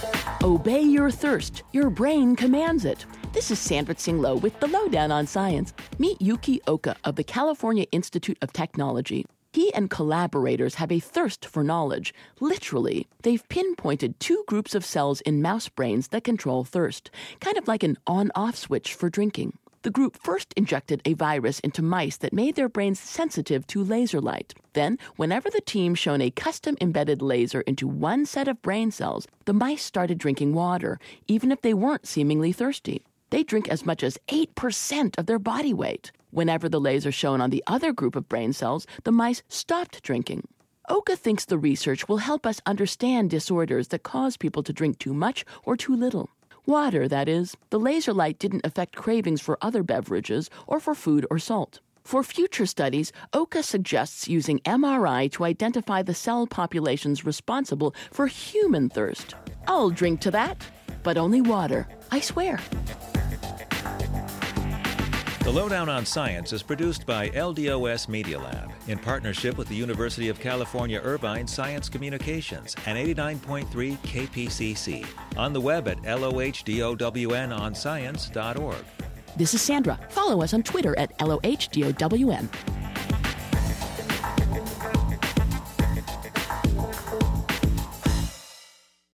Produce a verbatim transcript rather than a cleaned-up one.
Obey your thirst. Your brain commands it. This is Sandra Tsing Loh with the Lowdown on Science. Meet Yuki Oka of the California Institute of Technology. He and collaborators have a thirst for knowledge. Literally, they've pinpointed two groups of cells in mouse brains that control thirst, kind of like an on-off switch for drinking. The group first injected a virus into mice that made their brains sensitive to laser light. Then, whenever the team shone a custom-embedded laser into one set of brain cells, the mice started drinking water, even if they weren't seemingly thirsty. They drink as much as eight percent of their body weight. Whenever the laser shone on the other group of brain cells, the mice stopped drinking. Oka thinks the research will help us understand disorders that cause people to drink too much or too little. Water, that is. The laser light didn't affect cravings for other beverages or for food or salt. For future studies, Oka suggests using M R I to identify the cell populations responsible for human thirst. I'll drink to that, but only water, I swear. The Lowdown on Science is produced by L D O S Media Lab in partnership with the University of California Irvine Science Communications and eighty-nine point three K P C C. On the web at L O H D O W N on science dot org. This is Sandra. Follow us on Twitter at L O H D O W N.